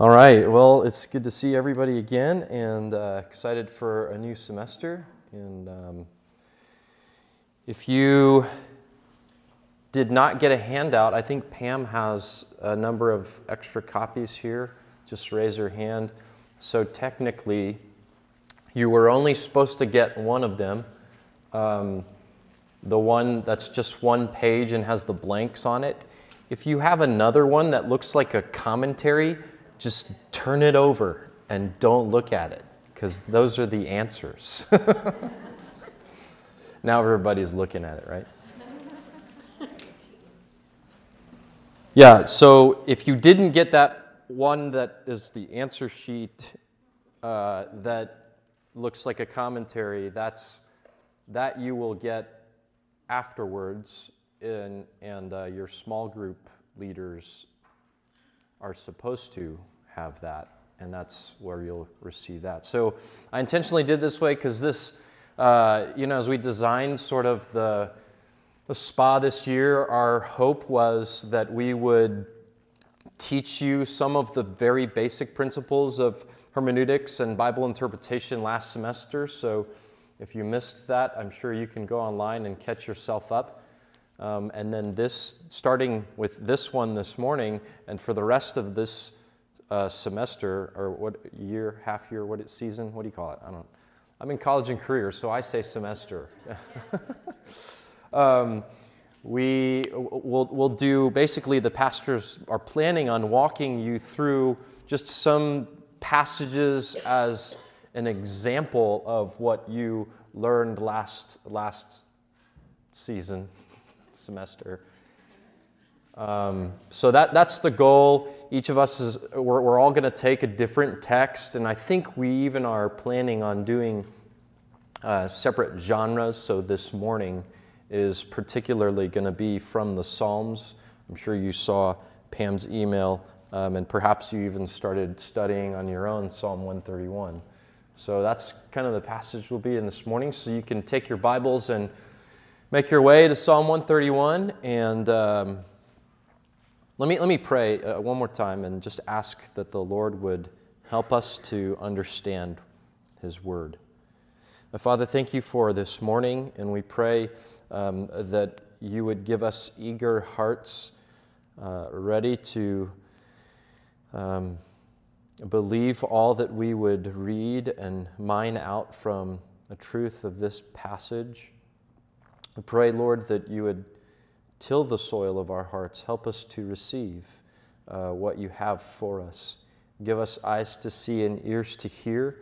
All right, well, it's good to see everybody again, and excited for a new semester. And if you did not get a handout, I think Pam has a number of extra copies here. Just raise your hand. So technically, you were only supposed to get one of them. The one that's just one page and has the blanks on it. If you have another one that looks like a commentary, just turn it over and don't look at it, because those are the answers. Now everybody's looking at it, right? Yeah, so if you didn't get that one that is the answer sheet that looks like a commentary, that you will get afterwards, and your small group leaders are supposed to have that, and that's where you'll receive that. So I intentionally did this way because this, as we designed sort of the spa this year, our hope was that we would teach you some of the very basic principles of hermeneutics and Bible interpretation last semester. So if you missed that, I'm sure you can go online and catch yourself up. And then starting with this one this morning, and for the rest of this semester, or what year, half year, season, what do you call it? I'm in college and career, so I say semester. We'll do, basically the pastors are planning on walking you through just some passages as an example of what you learned last semester. So that's the goal. Each of us we're all going to take a different text, and I think we even are planning on doing separate genres. So this morning is particularly going to be from the Psalms. I'm sure you saw Pam's email, and perhaps you even started studying on your own Psalm 131. So that's kind of the passage we'll be in this morning. So you can take your Bibles and make your way to Psalm 131, and let me pray one more time and just ask that the Lord would help us to understand His Word. Father, thank you for this morning, and we pray that you would give us eager hearts, ready to believe all that we would read and mine out from the truth of this passage. I pray, Lord, that you would till the soil of our hearts. Help us to receive what you have for us. Give us eyes to see and ears to hear.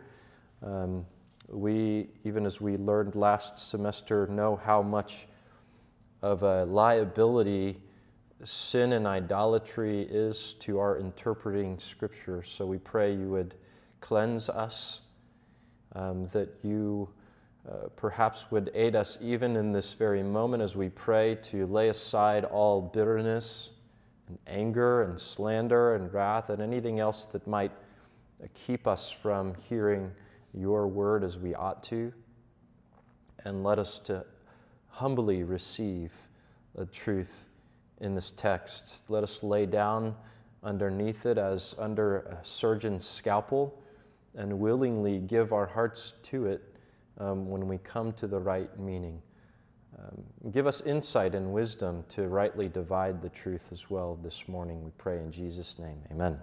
We, even as we learned last semester, know how much of a liability sin and idolatry is to our interpreting Scripture. So we pray you would cleanse us, that you perhaps would aid us even in this very moment as we pray to lay aside all bitterness and anger and slander and wrath and anything else that might keep us from hearing your word as we ought to, and let us to humbly receive the truth in this text. Let us lay down underneath it as under a surgeon's scalpel and willingly give our hearts to it when we come to the right meaning. Give us insight and wisdom to rightly divide the truth as well this morning, we pray in Jesus' name. Amen.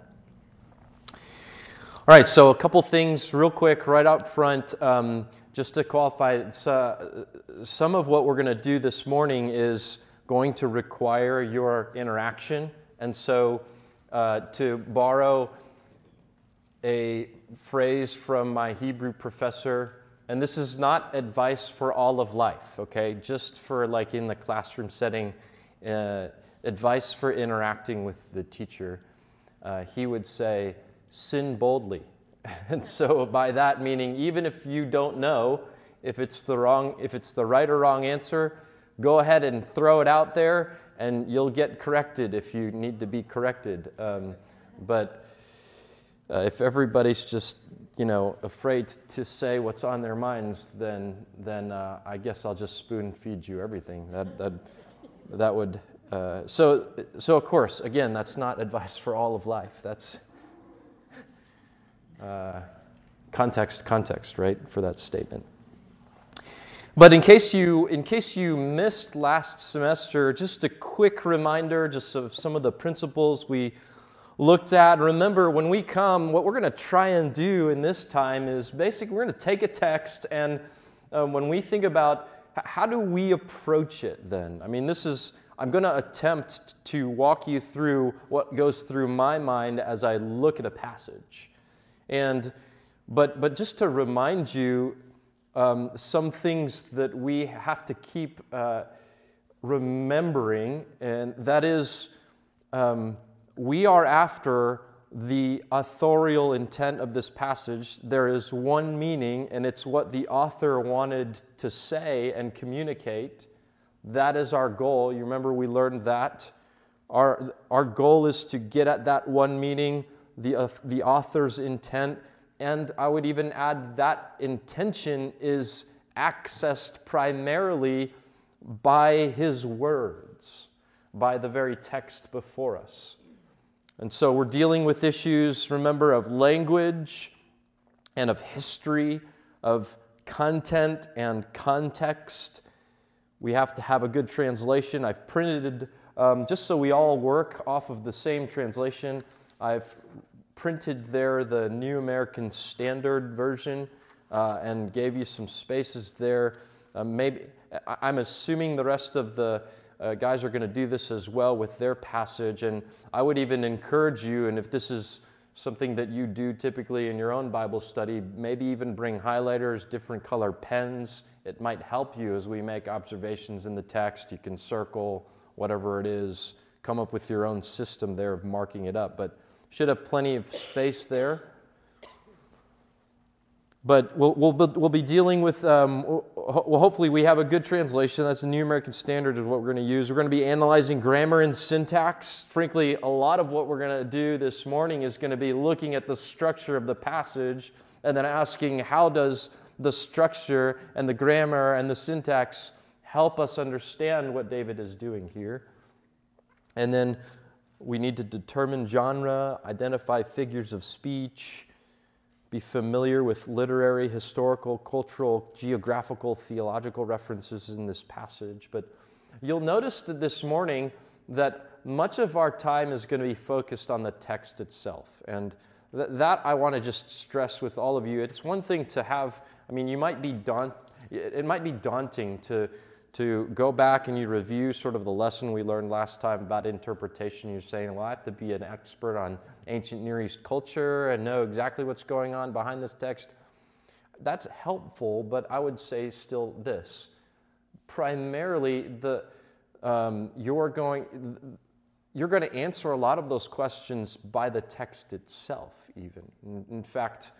All right, so a couple things real quick right up front, just to qualify. Some of what we're going to do this morning is going to require your interaction. And so to borrow a phrase from my Hebrew professor, and this is not advice for all of life, okay? Just for like in the classroom setting, advice for interacting with the teacher. He would say, sin boldly. And so by that meaning, even if you don't know if it's the right or wrong answer, go ahead and throw it out there, and you'll get corrected if you need to be corrected. But if everybody's just afraid to say what's on their minds, then I guess I'll just spoon feed you everything. That would so of course, again, that's not advice for all of life. That's context, right, for that statement. But in case you missed last semester, just a quick reminder just of some of the principles we looked at. Remember, when we come, what we're going to try and do in this time is basically we're going to take a text, and when we think about how do we approach it then? I mean, I'm going to attempt to walk you through what goes through my mind as I look at a passage. But just to remind you, some things that we have to keep remembering, and that is we are after the authorial intent of this passage. There is one meaning, and it's what the author wanted to say and communicate. That is our goal. You remember we learned that. Our goal is to get at that one meaning, the author's intent. And I would even add that intention is accessed primarily by his words, by the very text before us. And so we're dealing with issues, remember, of language and of history, of content and context. We have to have a good translation. I've printed, just so we all work off of the same translation, I've printed there the New American Standard Version and gave you some spaces there. Maybe I'm assuming the rest of the guys are going to do this as well with their passage, and I would even encourage you, and if this is something that you do typically in your own Bible study, maybe even bring highlighters, different color pens. It might help you as we make observations in the text. You can circle whatever it is, come up with your own system there of marking it up, but should have plenty of space there. But we'll be dealing with, hopefully we have a good translation. That's the New American Standard is what we're going to use. We're going to be analyzing grammar and syntax. Frankly, a lot of what we're going to do this morning is going to be looking at the structure of the passage and then asking how does the structure and the grammar and the syntax help us understand what David is doing here. And then we need to determine genre, identify figures of speech, be familiar with literary, historical, cultural, geographical, theological references in this passage. But you'll notice that this morning that much of our time is going to be focused on the text itself. And that I want to just stress with all of you. It's one thing to have, I mean, it might be daunting to go back and you review sort of the lesson we learned last time about interpretation. You're saying, well, I have to be an expert on ancient Near East culture and know exactly what's going on behind this text. That's helpful, but I would say still this. Primarily, you're going to answer a lot of those questions by the text itself, even. In fact,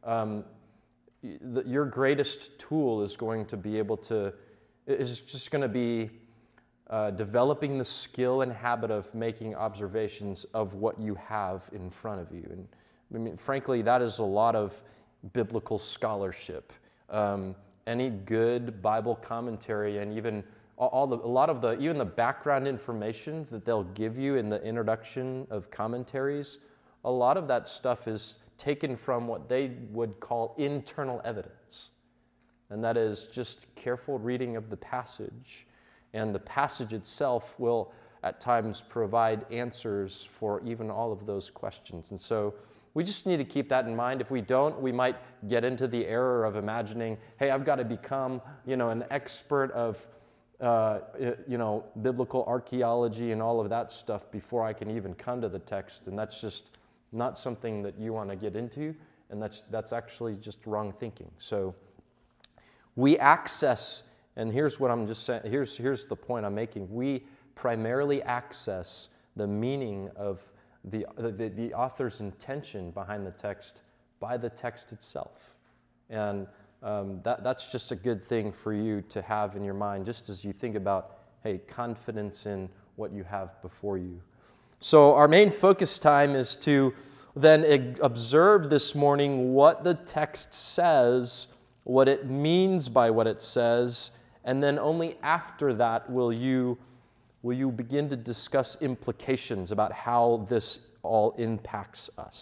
your greatest tool is going to be able to is just going to be developing the skill and habit of making observations of what you have in front of you. And I mean, frankly, that is a lot of biblical scholarship. Any good Bible commentary and even even the background information that they'll give you in the introduction of commentaries, a lot of that stuff is taken from what they would call internal evidence. And that is just careful reading of the passage. And the passage itself will at times provide answers for even all of those questions. And so we just need to keep that in mind. If we don't, we might get into the error of imagining, hey, I've got to become, an expert of, biblical archaeology and all of that stuff before I can even come to the text. And that's just not something that you want to get into. And that's actually just wrong thinking. So we access, and here's what I'm just saying, here's the point I'm making. We primarily access the meaning of the author's intention behind the text by the text itself. And that's just a good thing for you to have in your mind, just as you think about, hey, confidence in what you have before you. So our main focus time is to then observe this morning what the text says, what it means by what it says, and then only after that will you begin to discuss implications about how this all impacts us.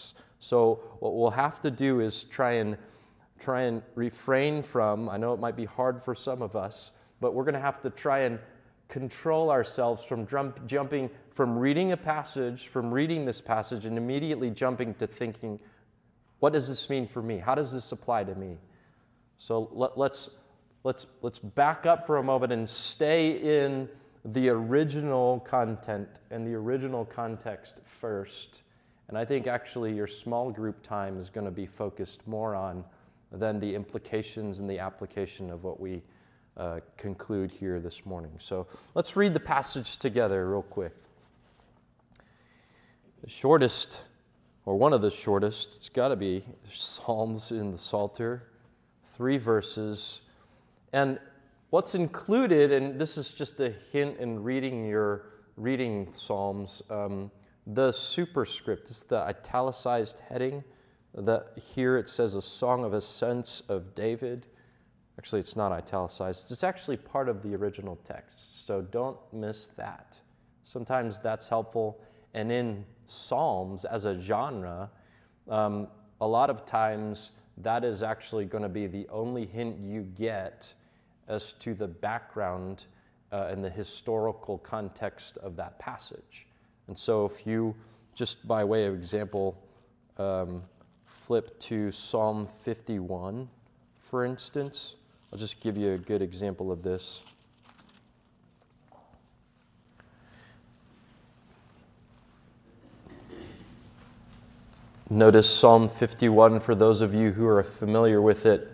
So what we'll have to do is try and refrain from, I know it might be hard for some of us, but we're going to have to try and control ourselves from jumping, from reading this passage and immediately jumping to thinking, what does this mean for me? How does this apply to me? So let's back up for a moment and stay in the original content and the original context first. And I think actually your small group time is going to be focused more on than the implications and the application of what we conclude here this morning. So let's read the passage together real quick. The shortest, or one of the shortest, it's got to be Psalms in the Psalter, 3 verses. And what's included, and this is just a hint in reading Psalms, the superscript is the italicized heading. Here it says a song of ascents of David. Actually, it's not italicized. It's actually part of the original text, so don't miss that. Sometimes that's helpful. And in Psalms, as a genre, a lot of times that is actually going to be the only hint you get as to the background and the historical context of that passage. And so if you, just by way of example, flip to Psalm 51, for instance. I'll just give you a good example of this. Notice Psalm 51 for those of you who are familiar with it.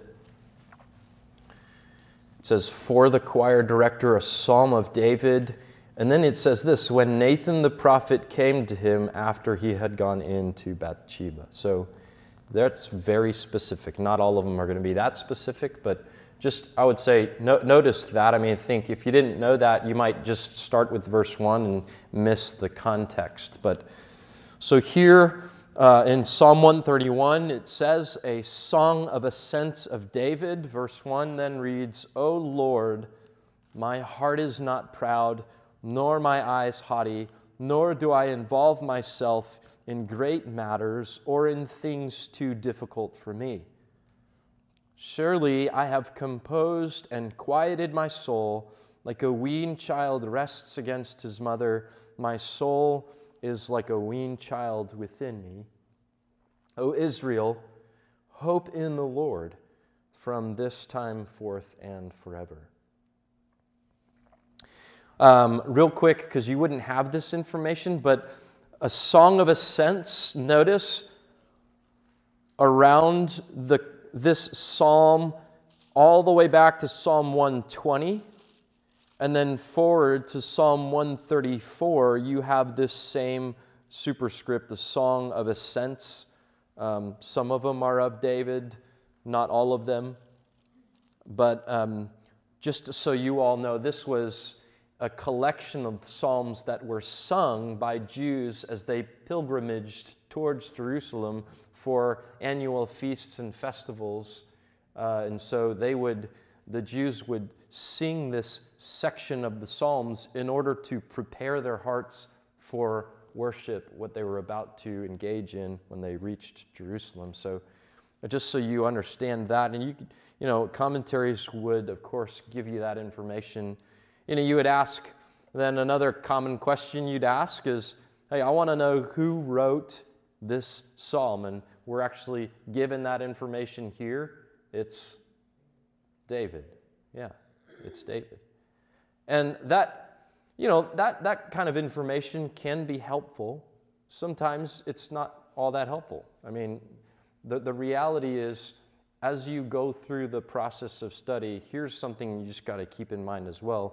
It says, for the choir director, a psalm of David. And then it says this, when Nathan the prophet came to him after he had gone into Bathsheba. So that's very specific. Not all of them are going to be that specific, but just, I would say, notice that. I mean, I think if you didn't know that, you might just start with verse 1 and miss the context. But so here in Psalm 131, it says, a song of ascents of David. Verse 1 then reads, O Lord, my heart is not proud, nor my eyes haughty, nor do I involve myself in great matters or in things too difficult for me. Surely I have composed and quieted my soul, like a weaned child rests against his mother. My soul is like a weaned child within me. O Israel, hope in the Lord from this time forth and forever. Real quick, because you wouldn't have this information, but a song of ascents, notice, around this psalm all the way back to Psalm 120, and then forward to Psalm 134, you have this same superscript, the Song of Ascents. Some of them are of David, not all of them. But just so you all know, this was a collection of psalms that were sung by Jews as they pilgrimaged towards Jerusalem for annual feasts and festivals. And so the Jews would sing this section of the Psalms in order to prepare their hearts for worship, what they were about to engage in when they reached Jerusalem. So just so you understand that, and commentaries would, of course, give you that information. You would ask, then another common question you'd ask is, hey, I want to know who wrote this psalm, and we're actually given that information here. It's David. Yeah, it's David. And that kind of information can be helpful. Sometimes it's not all that helpful. I mean, the reality is, as you go through the process of study, here's something you just got to keep in mind as well.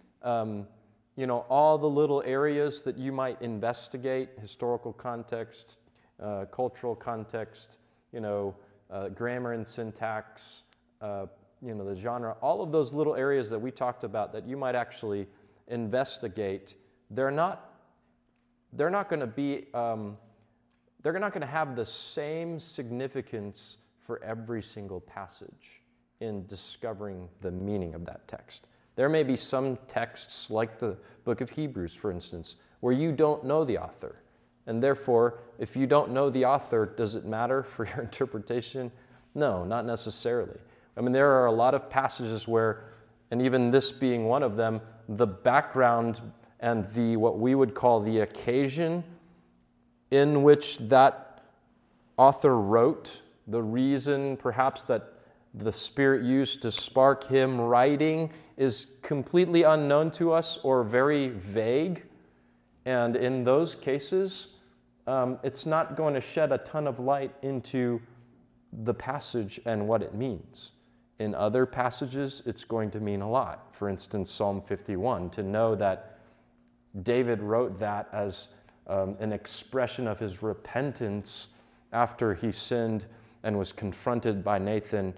All the little areas that you might investigate, historical context, cultural context, grammar and syntax, the genre, all of those little areas that we talked about that you might actually investigate, they're not going to have the same significance for every single passage in discovering the meaning of that text. There may be some texts, like the book of Hebrews, for instance, where you don't know the author. And therefore, if you don't know the author, does it matter for your interpretation? No, not necessarily. I mean, there are a lot of passages where, and even this being one of them, the background and the what we would call the occasion in which that author wrote, the reason perhaps that the Spirit used to spark him writing is completely unknown to us or very vague. And in those cases, it's not going to shed a ton of light into the passage and what it means. In other passages, it's going to mean a lot. For instance, Psalm 51, to know that David wrote that as an expression of his repentance after he sinned and was confronted by Nathan,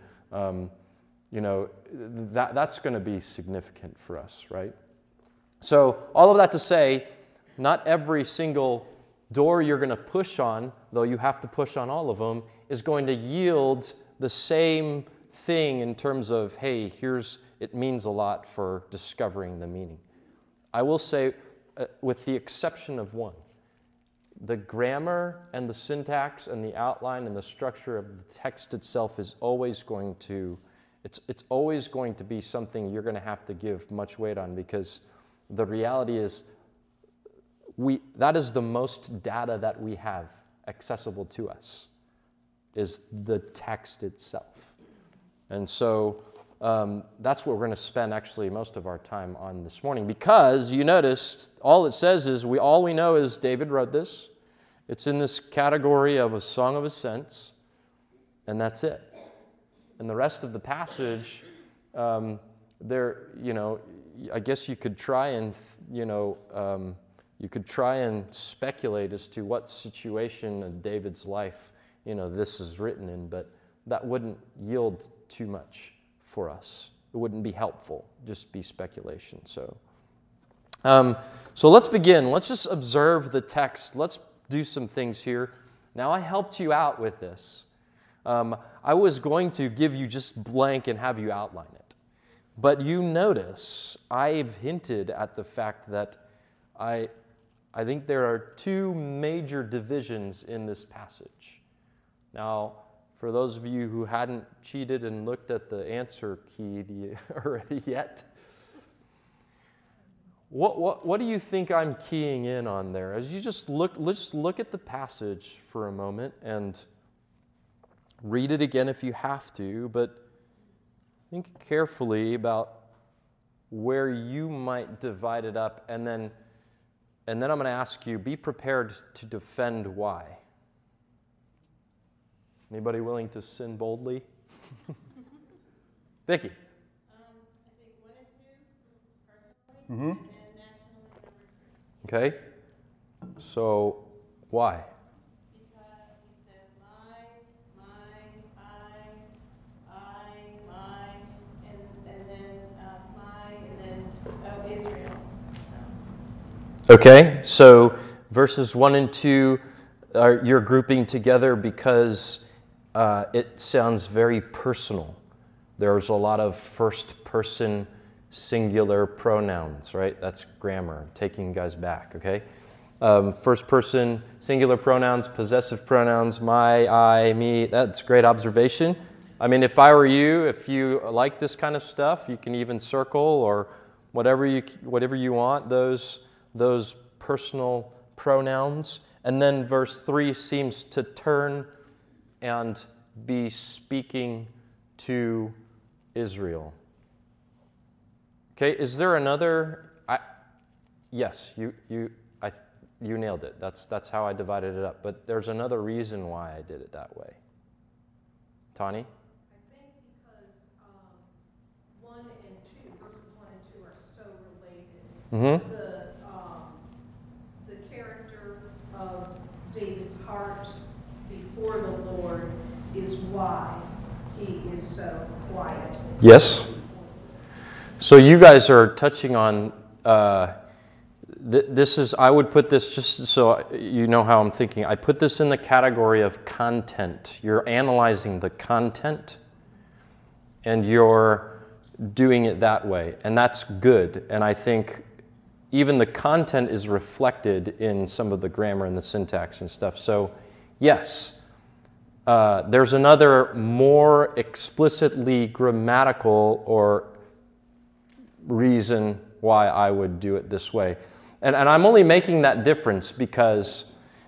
that's going to be significant for us, right? So all of that to say, not every single door you're going to push on, though you have to push on all of them, is going to yield the same thing in terms of, hey, it means a lot for discovering the meaning. I will say, with the exception of one, the grammar and the syntax and the outline and the structure of the text itself is always going to, it's always going to be something you're going to have to give much weight on, because the reality is that is the most data that we have accessible to us, is the text itself. And so that's what we're going to spend actually most of our time on this morning, because you noticed all it says is all we know is David wrote this. It's in this category of a song of ascents, and that's it. And the rest of the passage, I guess you could try and speculate as to what situation of David's life this is written in, but that wouldn't yield too much for us. It wouldn't be helpful, just be speculation. So let's begin. Let's just observe the text. Let's do some things here. Now, I helped you out with this. I was going to give you just blank and have you outline it. But you notice I've hinted at the fact that I think there are two major divisions in this passage. Now, for those of you who hadn't cheated and looked at the answer key already yet, what do you think I'm keying in on there? As you let's look at the passage for a moment and read it again if you have to, but think carefully about where you might divide it up, and then I'm going to ask you, be prepared to defend why. Anybody willing to sin boldly? Vicky? I think 1 and 2, personally, and then nationally, number 3. Okay. So, why? Because he says, mine, and then mine, and then Israel. Okay, so verses 1 and 2, you're grouping together because it sounds very personal. There's a lot of first-person singular pronouns, right? That's grammar, taking you guys back, okay? First-person singular pronouns, possessive pronouns, my, I, me. That's great observation. I mean, if I were you, if you like this kind of stuff, you can even circle or whatever you want, those personal pronouns. And then verse 3 seems to turn and be speaking to Israel. Okay, is there another? Yes, you nailed it. That's how I divided it up. But there's another reason why I did it that way. Tani? I think because 1 and 2, verses 1 and 2 are so related. Mm-hmm. The character of David's heart before the Lord is why he is so quiet. Yes. So you guys are touching on, I would put this, just so you know how I'm thinking, I put this in the category of content. You're analyzing the content and you're doing it that way. And that's good. And I think, even the content is reflected in some of the grammar and the syntax and stuff. So, yes, there's another more explicitly grammatical or reason why I would do it this way. And I'm only making that difference because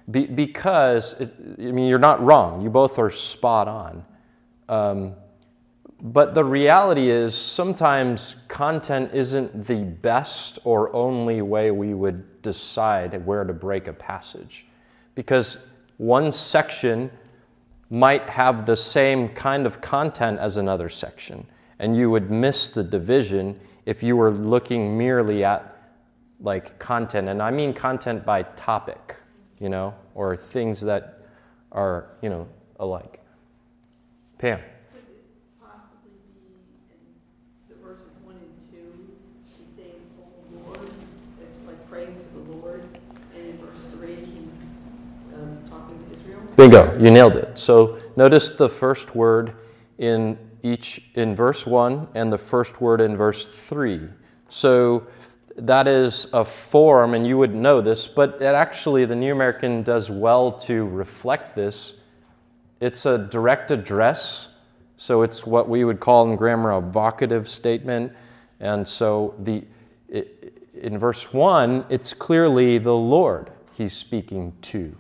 you're not wrong. You both are spot on. But the reality is sometimes content isn't the best or only way we would decide where to break a passage. Because one section might have the same kind of content as another section, and you would miss the division if you were looking merely at like content, and I mean content by topic, or things that are, alike. Pam. Could it possibly be in the verses 1 and 2, he's saying, "Oh Lord," he's like praying to the Lord, and in verse 3, he's talking to Israel? Bingo, you nailed it. So notice the first word in verse 1 and the first word in verse 3. So that is a form, and you would know this, but actually the New American does well to reflect this. It's a direct address, so it's what we would call in grammar a vocative statement. And so in verse 1, it's clearly the Lord he's speaking to.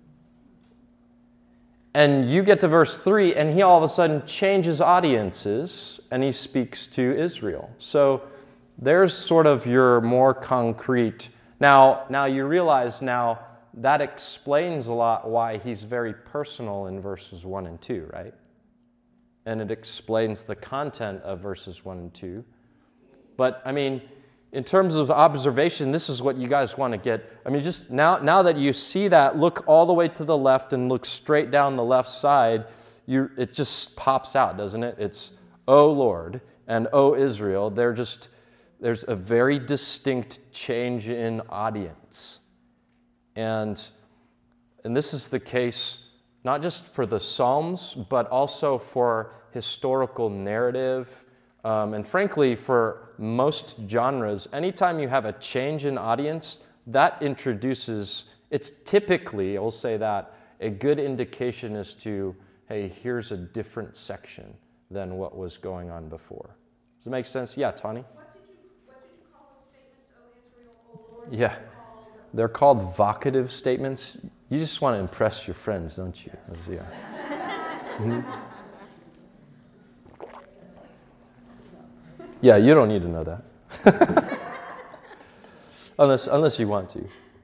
And you get to verse 3, and he all of a sudden changes audiences, and he speaks to Israel. So there's sort of your more concrete. Now you realize now that explains a lot why he's very personal in verses 1 and 2, right? And it explains the content of verses 1 and 2. But, in terms of observation, this is what you guys want to get. Just now that you see that, look all the way to the left and look straight down the left side. It just pops out, doesn't it? It's, "O Lord," and "O Israel." There's a very distinct change in audience. And this is the case not just for the Psalms, but also for historical narrative, and frankly, for most genres. Anytime you have a change in audience, that introduces, it's typically, I'll say that, a good indication as to, hey, here's a different section than what was going on before. Does it make sense? Yeah, Tani? What did you call those statements, O Israel, O Lord? Yeah. They're called vocative statements. You just want to impress your friends, don't you? Yeah. Mm-hmm. Yeah, you don't need to know that. unless you want to.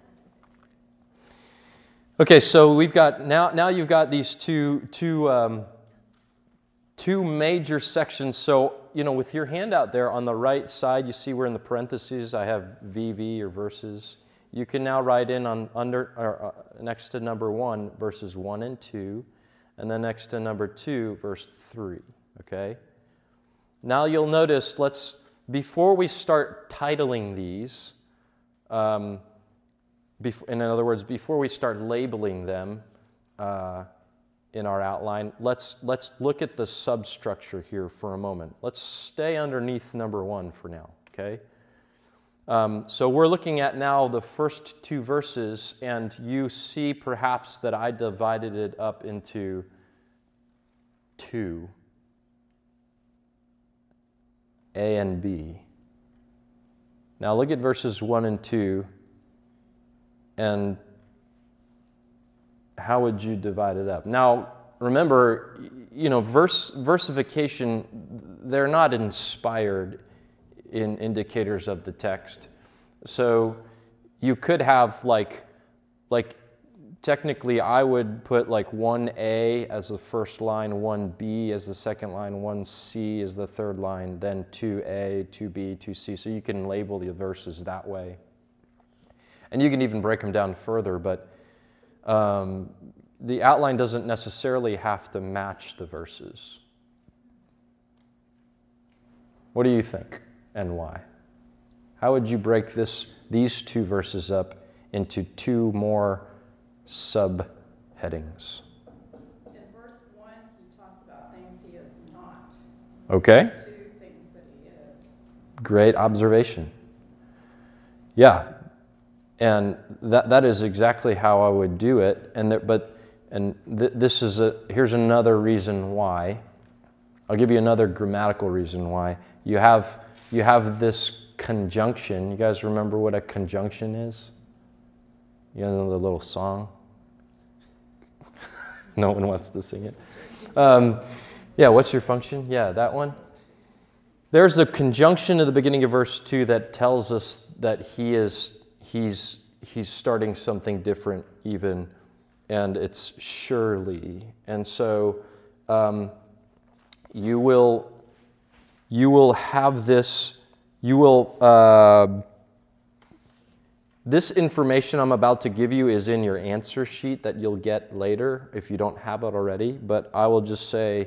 Okay, so we've got now you've got these two major sections. So, with your handout there on the right side, you see where in the parentheses I have VV or verses. You can now write in next to number 1, verses 1 and 2, and then next to number 2, verse 3, okay? Now you'll notice, before we start titling these, in other words, before we start labeling them in our outline, let's look at the substructure here for a moment. Let's stay underneath number 1 for now, okay? So we're looking at now the first 2 verses, and you see perhaps that I divided it up into 2, A and B. Now look at verses 1 and 2, and how would you divide it up? Now, remember, versification, they're not inspired in indicators of the text. So you could have like technically I would put like 1A as the first line, 1B as the second line, 1C as the third line, then 2A, 2B, 2C. So you can label the verses that way. And you can even break them down further, but the outline doesn't necessarily have to match the verses. What do you think and why? How would you break these 2 verses up into 2 more subheadings? In verse 1, he talks about things he is not. Okay. Verse 2, things that he is. Great observation. Yeah, and that is exactly how I would do it. Here's another reason why. I'll give you another grammatical reason why. You have this conjunction. You guys remember what a conjunction is? You know the little song? No one wants to sing it. Yeah, what's your function? Yeah, that one. There's a conjunction at the beginning of verse 2 that tells us that he's starting something different even, and it's surely. And so you will have this, this information I'm about to give you is in your answer sheet that you'll get later if you don't have it already, but I will just say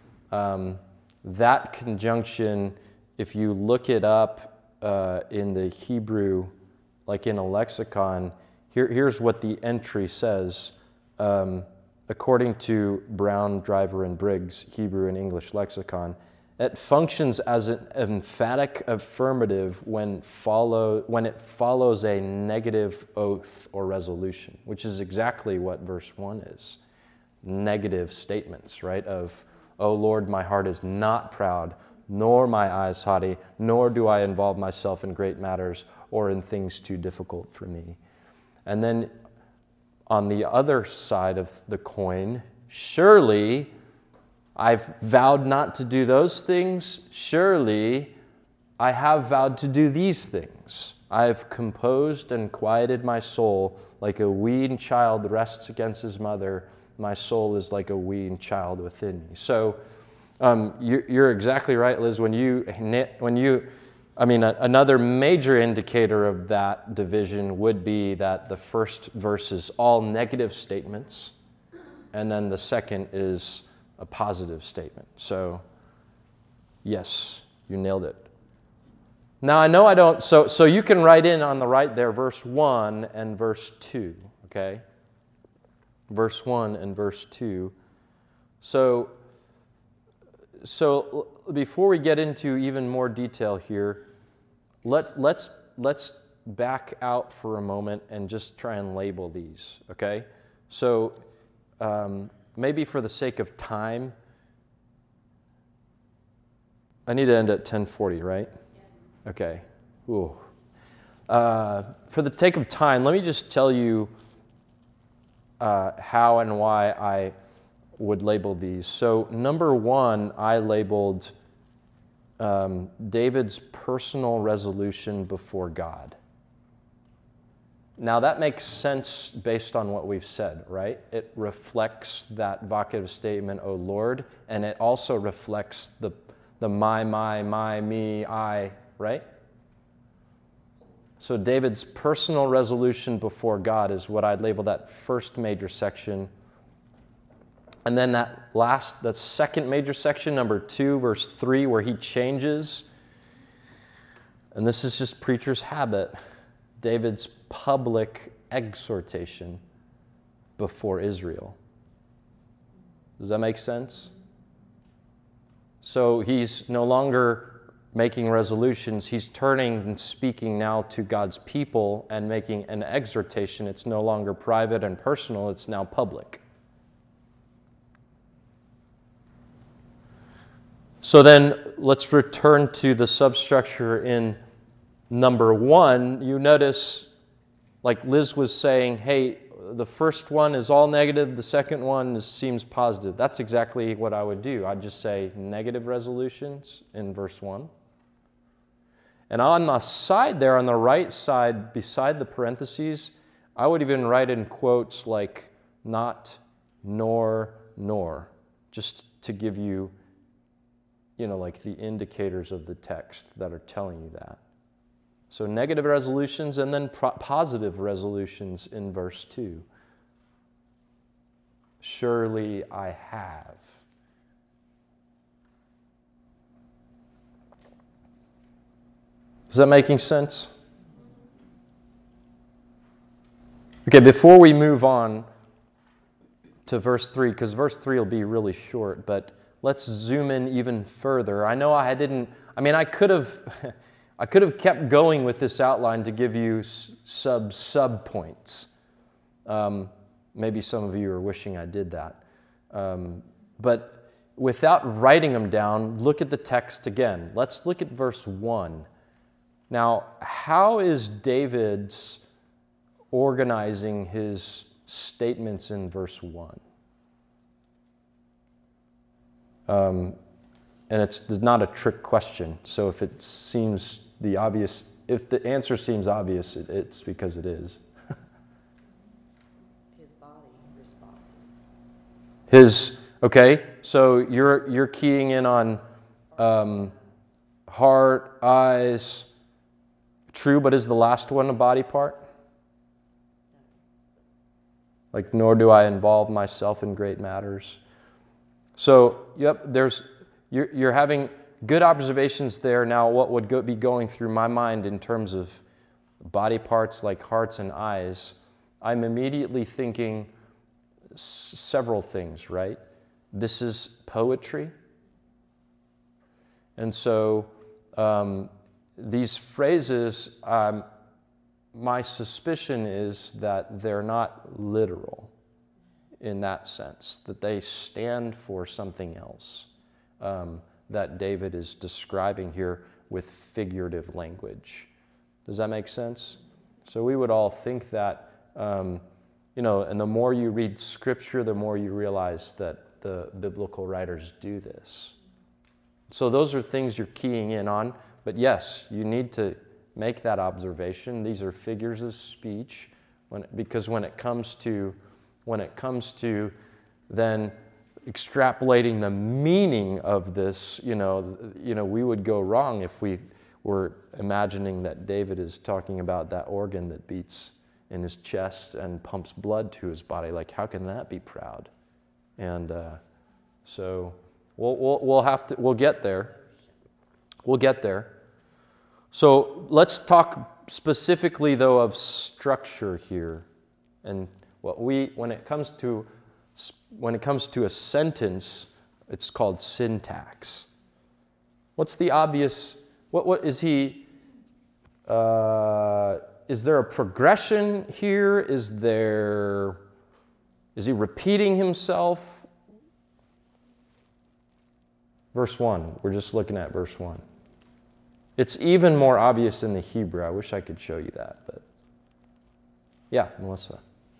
that conjunction, if you look it up in the Hebrew, like in a lexicon, here's what the entry says. According to Brown, Driver, and Briggs, Hebrew and English lexicon, it functions as an emphatic affirmative when it follows a negative oath or resolution, which is exactly what verse 1 is. Negative statements, right? Of, "O Lord, my heart is not proud, nor my eyes haughty, nor do I involve myself in great matters or in things too difficult for me." And then on the other side of the coin, surely I've vowed not to do those things. Surely I have vowed to do these things. I have composed and quieted my soul like a weaned child rests against his mother. My soul is like a weaned child within me. So you're exactly right, Liz. Another major indicator of that division would be that the first verse is all negative statements, and then the second is a positive statement. So, yes, you nailed it. Now, I know I don't, so you can write in on the right there, verse 1 and verse 2, okay? Verse 1 and verse 2. So before we get into even more detail here, let's back out for a moment and just try and label these, okay? So maybe for the sake of time, I need to end at 10:40, right? Okay. Ooh. For the sake of time, let me just tell you how and why I would label these. So number 1, I labeled David's personal resolution before God. Now that makes sense based on what we've said, right? It reflects that vocative statement, "O Lord," and it also reflects the my, me, I, right? So David's personal resolution before God is what I'd label that first major section. And then that second major section, number 2, verse 3, where he changes, and this is just preacher's habit, David's public exhortation before Israel. Does that make sense? So he's no longer making resolutions, he's turning and speaking now to God's people and making an exhortation. It's no longer private and personal, it's now public. So then let's return to the substructure in number 1. You notice, like Liz was saying, hey, the first one is all negative, the second one seems positive. That's exactly what I would do. I'd just say negative resolutions in verse 1. And on the side there, on the right side, beside the parentheses, I would even write in quotes like not, nor, just to give you, like the indicators of the text that are telling you that. So negative resolutions and then positive resolutions in verse 2. Surely I have. Is that making sense? Okay, before we move on to verse 3, because verse 3 will be really short, but let's zoom in even further. I know I could have, I could have kept going with this outline to give you sub points. Maybe some of you are wishing I did that. But without writing them down, look at the text again. Let's look at verse 1. Now, how is David's organizing his statements in verse 1? And it's not a trick question. So if it seems if the answer seems obvious, it's because it is. His body responses. Okay, so you're keying in on heart, eyes. True, but is the last one a body part? Like, nor do I involve myself in great matters. So, yep, you're having good observations there. Now, what would be going through my mind in terms of body parts like hearts and eyes, I'm immediately thinking several things, right? This is poetry. And so these phrases, my suspicion is that they're not literal in that sense, that they stand for something else that David is describing here with figurative language. Does that make sense? So we would all think that, and the more you read Scripture, the more you realize that the biblical writers do this. So those are things you're keying in on, but yes, you need to make that observation. These are figures of speech, because when it comes to then extrapolating the meaning of this, we would go wrong if we were imagining that David is talking about that organ that beats in his chest and pumps blood to his body. Like, how can that be proud? And so we'll get there. We'll get there. So let's talk specifically, though, of structure here, and when it comes to a sentence, it's called syntax. What's the obvious? What is he? Is there a progression here? Is he repeating himself? Verse 1. We're just looking at verse 1. It's even more obvious in the Hebrew. I wish I could show you that, but yeah, Melissa.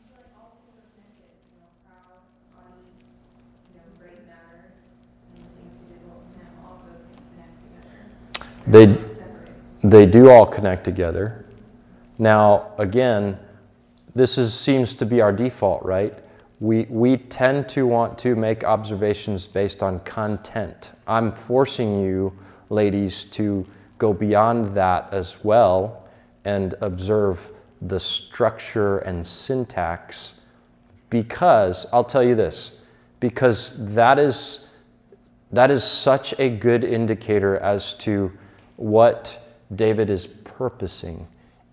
They do all connect together. Now, again, seems to be our default, right? We tend to want to make observations based on content. I'm forcing you, ladies, to go beyond that as well and observe the structure and syntax, because I'll tell you this, because that is such a good indicator as to what David is purposing.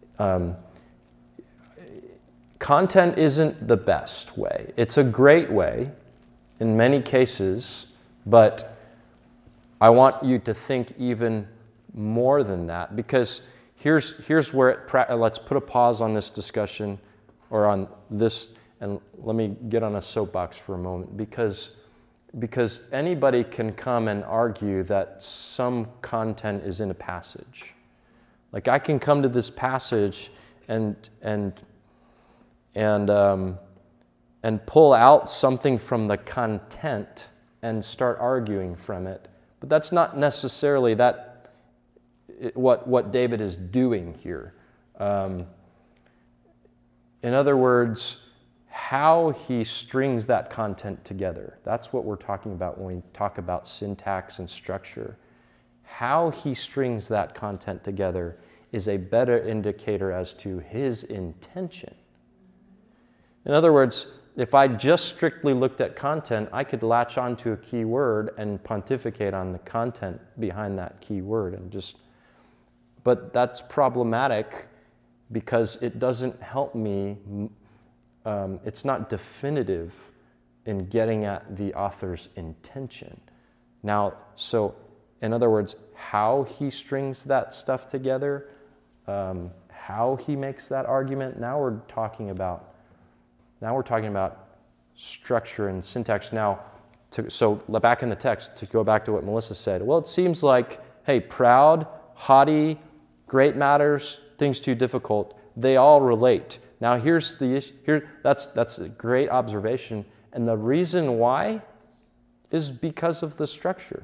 Content isn't the best way. It's a great way in many cases, but I want you to think even more than that, because here's where let's put a pause on this discussion, or on this, and let me get on a soapbox for a moment, because anybody can come and argue that some content is in a passage. Like, I can come to this passage and pull out something from the content and start arguing from it, but that's not necessarily what David is doing here. In other words, how he strings that content together. That's what we're talking about when we talk about syntax and structure. How he strings that content together is a better indicator as to his intention. In other words, if I just strictly looked at content, I could latch onto a key word and pontificate on the content behind that key word but that's problematic because it doesn't help me. It's not definitive in getting at the author's intention. Now, so In other words, how he strings that stuff together, how he makes that argument. Now we're talking about structure and syntax. Now, so back in the text, to go back to what Melissa said, well, it seems like, hey, proud, haughty, great matters, things too difficult, they all relate. Now here's the issue. That's a great observation. And the reason why is because of the structure.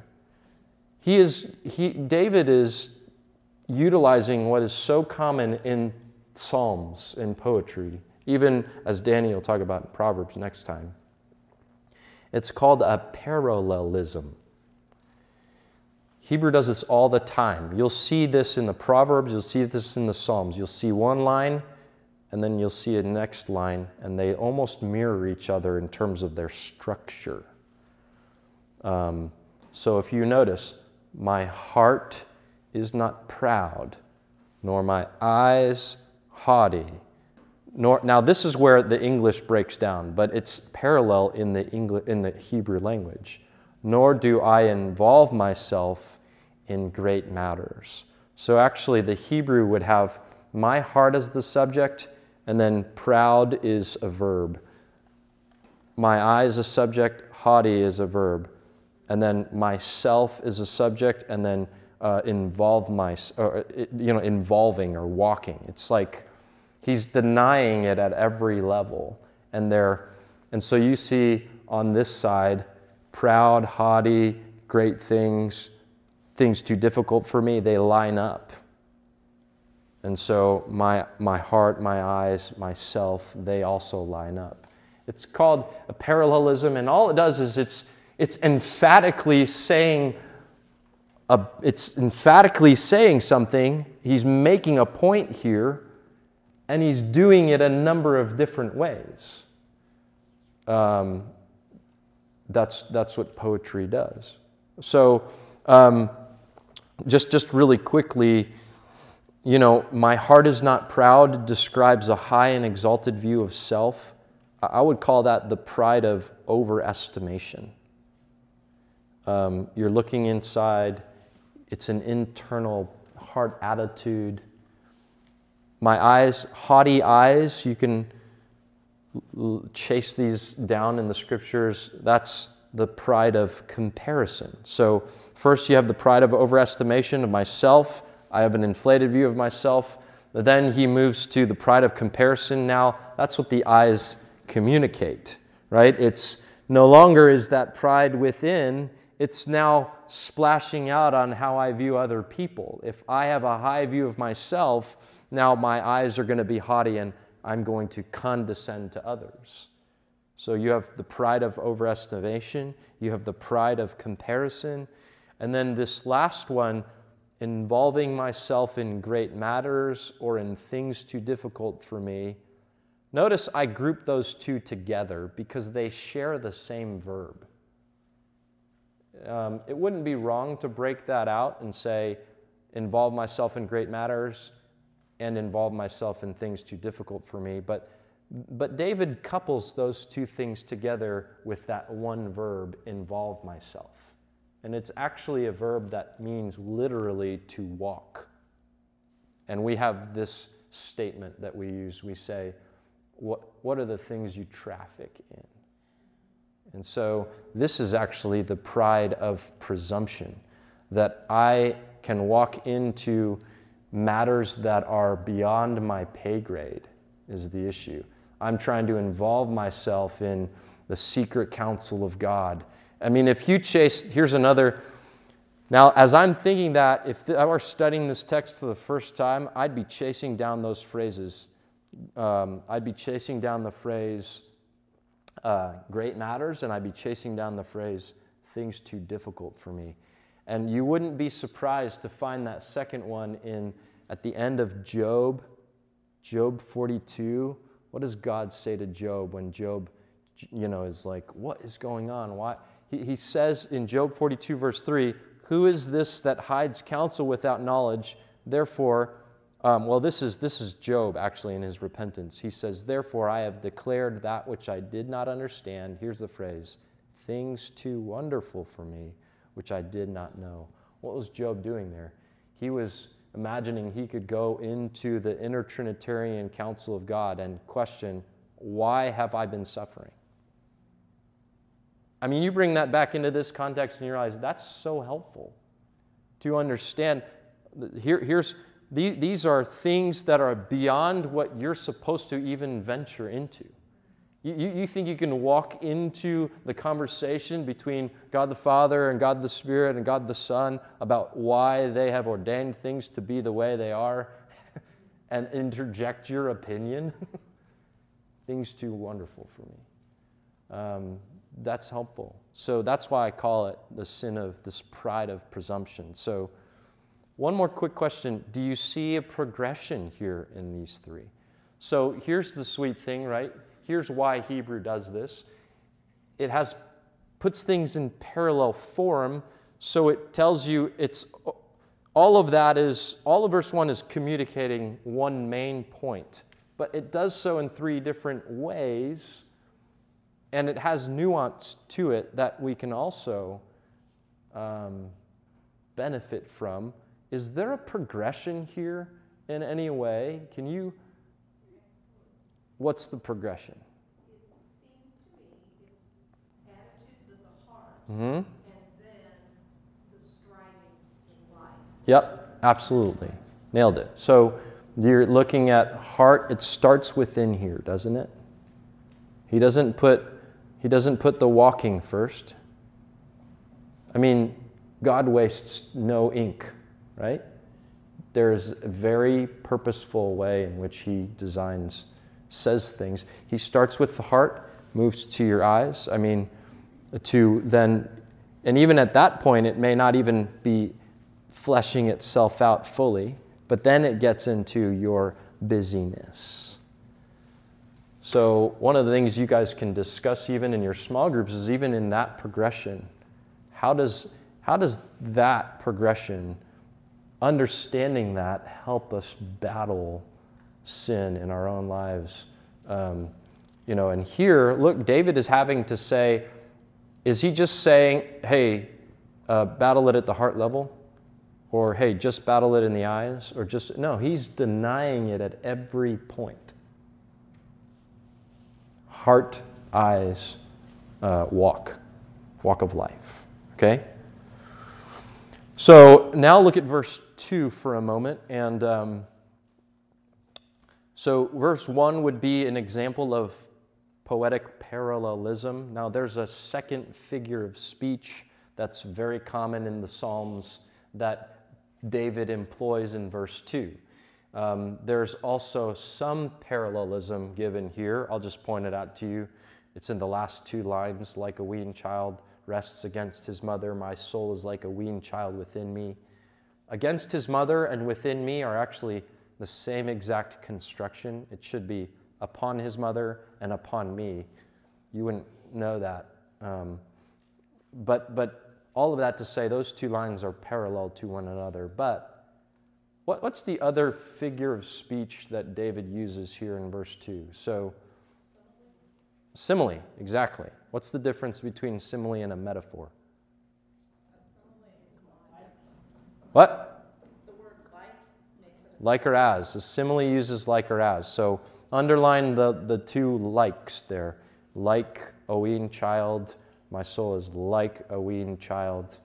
David is utilizing what is so common in Psalms, in poetry, even as Danny will talk about in Proverbs next time. It's called a parallelism. Hebrew does this all the time. You'll see this in the Proverbs, you'll see this in the Psalms. You'll see one line, and then you'll see a next line, and they almost mirror each other in terms of their structure. So if you notice, my heart is not proud, nor my eyes haughty. Now this is where the English breaks down, but it's parallel in the Hebrew language. Nor do I involve myself in great matters. So actually the Hebrew would have my heart as the subject, and then proud is a verb. My eyes a subject, haughty is a verb. And then myself is a subject, and then involving or walking. It's like he's denying it at every level. And so you see on this side, proud, haughty, great things too difficult for me, they line up. And so my heart, my eyes, myself, they also line up. It's called a parallelism, and all it does is it's emphatically saying something. He's making a point here, and he's doing it a number of different ways. That's what poetry does. So, just really quickly, my heart is not proud describes a high and exalted view of self. I would call that the pride of overestimation. You're looking inside. It's an internal heart attitude. My eyes, haughty eyes, you can chase these down in the scriptures. That's the pride of comparison. So first you have the pride of overestimation of myself. I have an inflated view of myself. But then he moves to the pride of comparison. Now that's what the eyes communicate, right? It's no longer is that pride within. It's now splashing out on how I view other people. If I have a high view of myself, now my eyes are going to be haughty and I'm going to condescend to others. So you have the pride of overestimation, you have the pride of comparison, and then this last one, involving myself in great matters or in things too difficult for me. Notice I group those two together because they share the same verb. It wouldn't be wrong to break that out and say, involve myself in great matters and involve myself in things too difficult for me. But David couples those two things together with that one verb, involve myself. And it's actually a verb that means literally to walk. And we have this statement that we use. We say, what are the things you traffic in? And so this is actually the pride of presumption, that I can walk into matters that are beyond my pay grade is the issue. I'm trying to involve myself in the secret counsel of God. I mean, if you here's another. Now, as I'm thinking that, if I were studying this text for the first time, I'd be chasing down those phrases. I'd be chasing down the phrase, great matters, and I'd be chasing down the phrase, things too difficult for me. And you wouldn't be surprised to find that second one at the end of Job 42. What does God say to Job when Job, is like, what is going on? Why? He says in Job 42, verse 3, who is this that hides counsel without knowledge? Therefore, this is Job actually in his repentance. He says, therefore I have declared that which I did not understand. Here's the phrase, things too wonderful for me, which I did not know. What was Job doing there? He was imagining he could go into the inner Trinitarian council of God and question, why have I been suffering? I mean, you bring that back into this context and you realize that's so helpful to understand. These are things that are beyond what you're supposed to even venture into. You think you can walk into the conversation between God the Father and God the Spirit and God the Son about why they have ordained things to be the way they are and interject your opinion? Things too wonderful for me. That's helpful. So that's why I call it the sin of this pride of presumption. So one more quick question. Do you see a progression here in these three? So here's the sweet thing, right? Here's why Hebrew does this. It puts things in parallel form, so it tells you all of verse 1 is communicating one main point, but it does so in three different ways, and it has nuance to it that we can also benefit from. Is there a progression here in any way? What's the progression? It seems to me it's attitudes of the heart Mm-hmm. and then the strivings in life. Yep, absolutely. Nailed it. So you're looking at heart. It starts within here, doesn't it? He doesn't put the walking first. I mean, God wastes no ink, right? There's a very purposeful way in which he says things. He starts with the heart, moves to your eyes. I mean, and even at that point, it may not even be fleshing itself out fully, but then it gets into your busyness. So one of the things you guys can discuss even in your small groups is even in that progression, how does that progression, understanding that, help us battle sin in our own lives? And here, look, David is having to say, is he just saying, hey, battle it at the heart level? Or, hey, just battle it in the eyes? Or no, he's denying it at every point. Heart, eyes, walk of life. Okay? So now look at verse 2 for a moment. And so verse 1 would be an example of poetic parallelism. Now there's a second figure of speech that's very common in the Psalms that David employs in verse 2. There's also some parallelism given here. I'll just point it out to you. It's in the last two lines. Like a weaned child rests against his mother, my soul is like a weaned child within me. Against his mother and within me are actually the same exact construction. It should be upon his mother and upon me. You wouldn't know that. But all of that to say those two lines are parallel to one another. But what's the other figure of speech that David uses here in verse 2? So, simile, exactly. What's the difference between simile and a metaphor? What? The word like makes it Like or as. The simile uses like or as. So underline the two likes there. Like a weaned child. My soul is like a weaned child.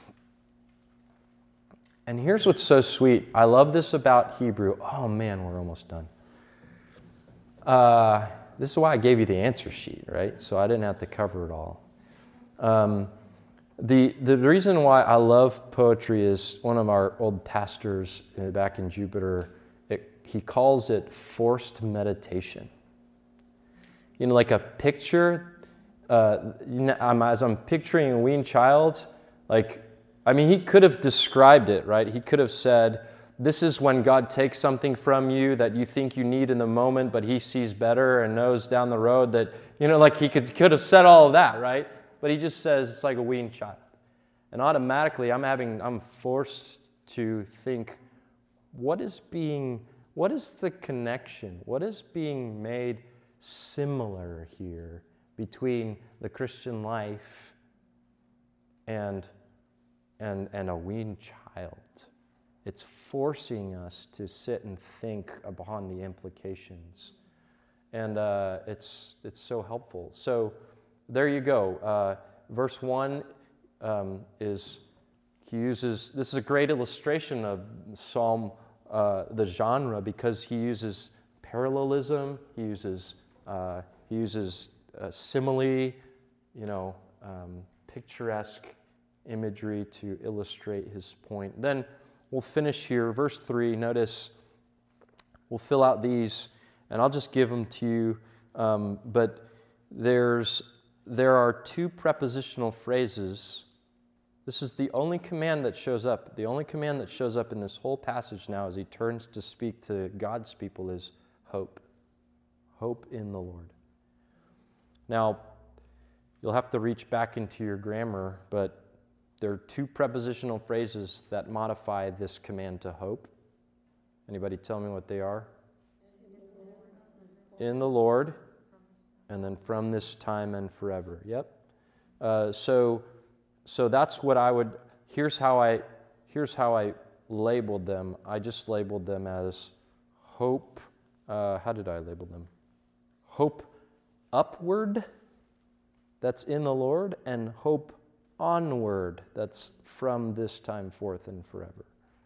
And here's what's so sweet. I love this about Hebrew. Oh man, we're almost done. This is why I gave you the answer sheet, right? So I didn't have to cover it all. The reason why I love poetry is one of our old pastors back in Jupiter, he calls it forced meditation. Like a picture, as I'm picturing a weaned child, he could have described it, right? He could have said, this is when God takes something from you that you think you need in the moment, but he sees better and knows down the road that, he could have said all of that, right? But he just says it's like a weaned child. And automatically I'm forced to think, what is the connection? What is being made similar here between the Christian life and and a weaned child. It's forcing us to sit and think upon the implications. And it's so helpful. So there you go. Verse 1 is, he uses, this is a great illustration of Psalm, the genre, because he uses parallelism, he uses simile, picturesque imagery to illustrate his point. Then we'll finish here. Verse 3, notice, we'll fill out these, and I'll just give them to you. But there are two prepositional phrases. This is the only command that shows up. The only command that shows up in this whole passage now as he turns to speak to God's people is hope. Hope in the Lord. Now, you'll have to reach back into your grammar, but there are two prepositional phrases that modify this command to hope. Anybody tell me what they are? In the Lord, and then from this time and forever. Yep. So that's what I would. Here's how I labeled them. I just labeled them as hope. How did I label them? Hope upward. That's in the Lord, and hope onward. That's from this time forth and forever.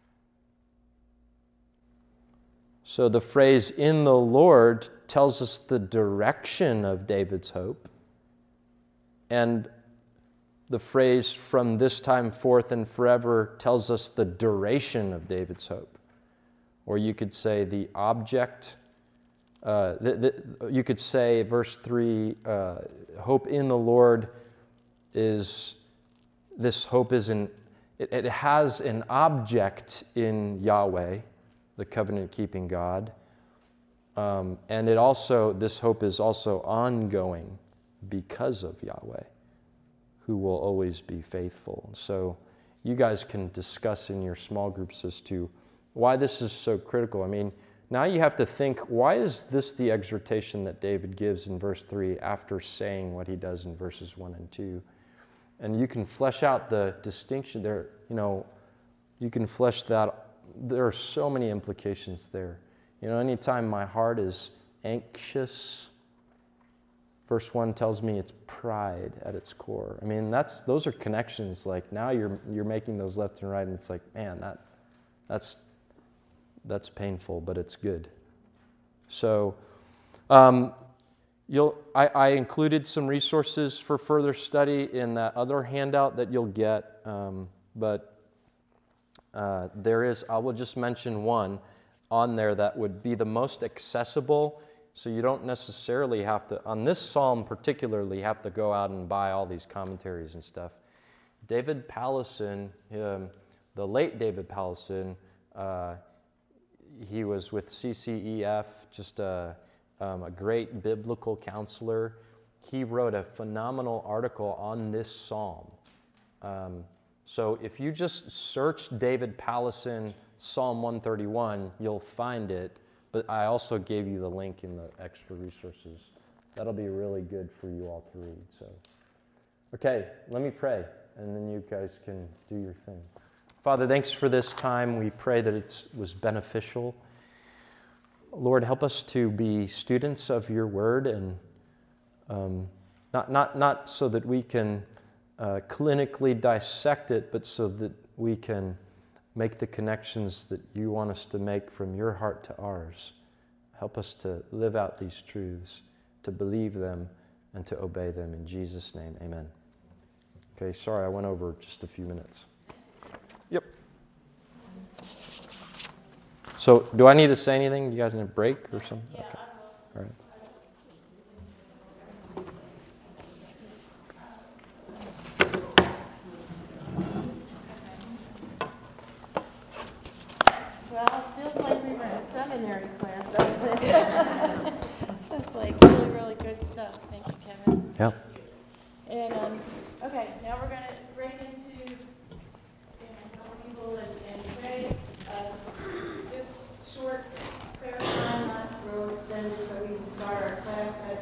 So the phrase in the Lord tells us the direction of David's hope. And the phrase from this time forth and forever tells us the duration of David's hope. Or you could say the object. You could say, verse 3, hope in the Lord is, this hope is it has an object in Yahweh, the covenant-keeping God. And this hope is also ongoing because of Yahweh, who will always be faithful. So you guys can discuss in your small groups as to why this is so critical. I mean, now you have to think, why is this the exhortation that David gives in verse 3 after saying what he does in verses 1 and 2? And you can flesh out the distinction there. You can flesh that. There are so many implications there. Anytime my heart is anxious, verse 1 tells me it's pride at its core. I mean, those are connections. Like now you're making those left and right, and it's like, man, that's painful, but it's good. So I included some resources for further study in that other handout that you'll get, but there is, I will just mention one on there that would be the most accessible, so you don't necessarily have to, on this psalm particularly, have to go out and buy all these commentaries and stuff. David Powlison, the late David Powlison, he was with CCEF, just a great biblical counselor. He wrote a phenomenal article on this psalm. So if you just search David Powlison, Psalm 131, you'll find it. But I also gave you the link in the extra resources. That'll be really good for you all to read. So, okay, let me pray, and then you guys can do your thing. Father, thanks for this time. We pray that it was beneficial. Lord, help us to be students of your word, and not so that we can clinically dissect it, but so that we can make the connections that you want us to make from your heart to ours. Help us to live out these truths, to believe them, and to obey them. In Jesus' name, amen. Okay, sorry, I went over just a few minutes. Yep. So, do I need to say anything? You guys need a break or something? Yeah, Okay. I will. All right. Well, it feels like we were in a seminary class, doesn't it? That's like really, really good stuff. Thank you, Kevin. Yeah.